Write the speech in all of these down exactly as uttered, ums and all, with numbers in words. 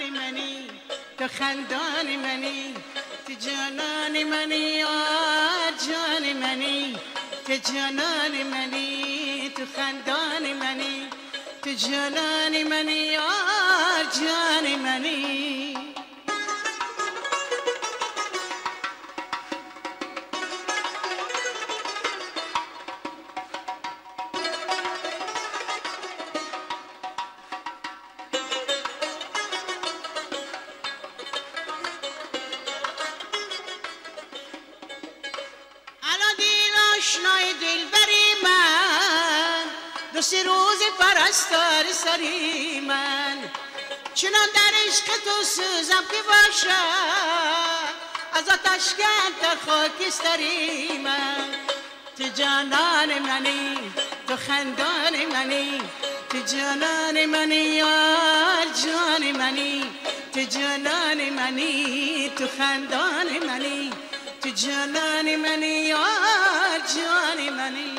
جانان منی تو خندان منی تو جانان منی یار جان منی تو جانان منی تو خندان منی تو جانان منی یار جان منی آشنای دلبری من دو سه روز پرستار سری من چنان در عشق تو سوزم که باشد از آتش در خاکستری من تو جانان منی تو خندان منی تو جانان منی یار جان منی تو جانان منی تو خندان منی تو جانان منی یار جان منی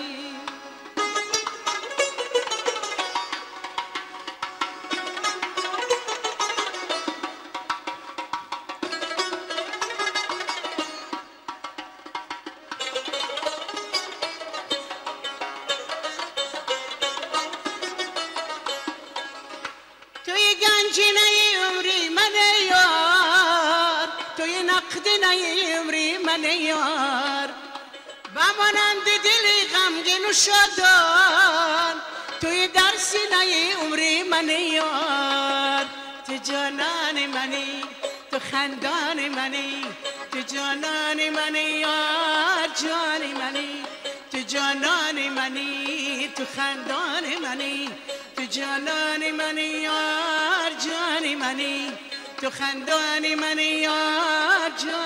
توی گنجینه عمری من یار توی نقدینه عمری من یار و مانند دل غمگین و شادان توی در سینه عمری من یار تو جانان منی تو خندان منی تو جانان منی یار جان منی تو جانان منی تو خندان منی تو جانان منی یار جان منی تو خندان منی یار جان